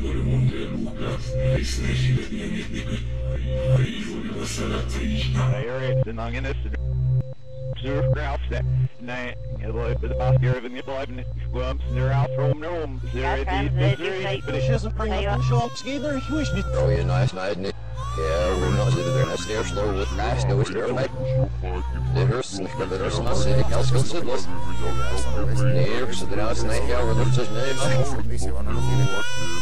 Nee, je blijft de masker van je blijft niet gewoon eruit from home. She's a bring up shops either. He was niet. Oh, yeah, nice night. Yeah, we're not sitting there. Let's stay slow with nice. No, it's there, mate. There's not sitting. I'll still sit. Let's. Neer, so the house, night, yeah, we're not just name.